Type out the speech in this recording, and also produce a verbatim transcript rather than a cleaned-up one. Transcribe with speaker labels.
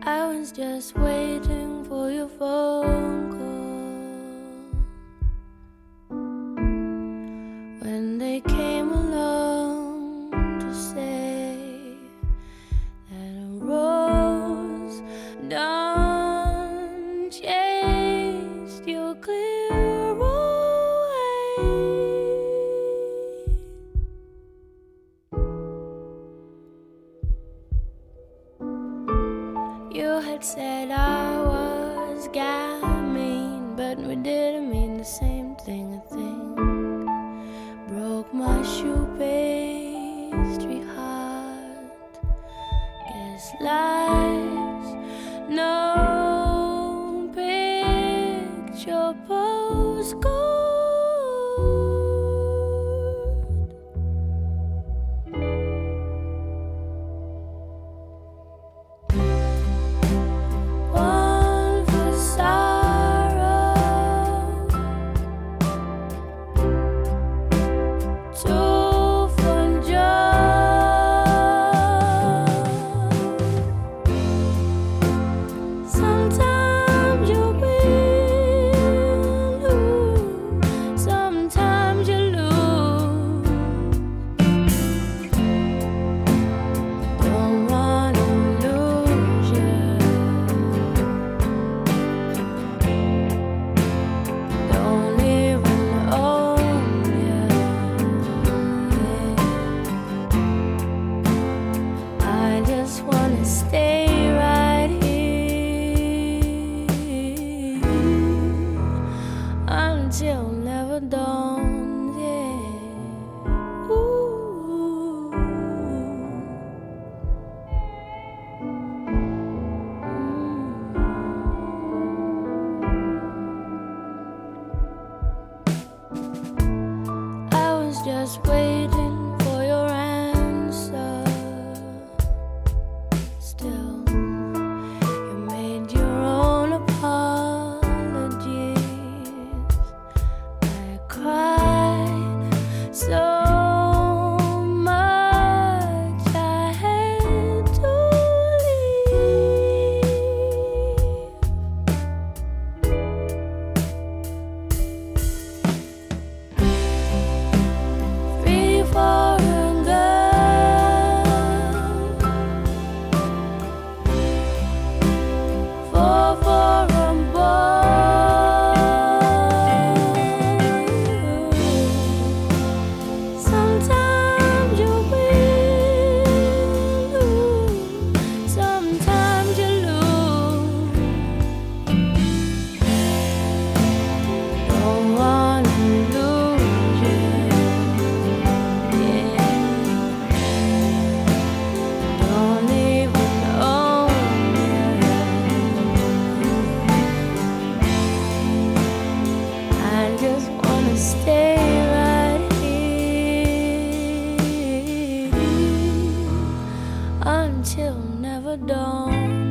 Speaker 1: I was just waiting for your phone call when they came along to say that a rose done chased your clear away. You had said I was gamine, but we didn't mean the same thing, I think. Broke my shoe pastry heart. Guess life's no picture postcard. One for sorrow, two for joy. Sometimes you win, sometimes you lose. Don't wanna lose you. Don't even own you. I just wanna stay right here until never dawns. Yeah. Ooh. I was just waiting for your answer. Still, you made your own apologies. I cried so much I had to leave. Three for a girl, four for a boy. Sometimes you win, sometimes you lose. Don't wanna lose you. Yeah. Don't even own you. I just wanna stay right here until never dawn.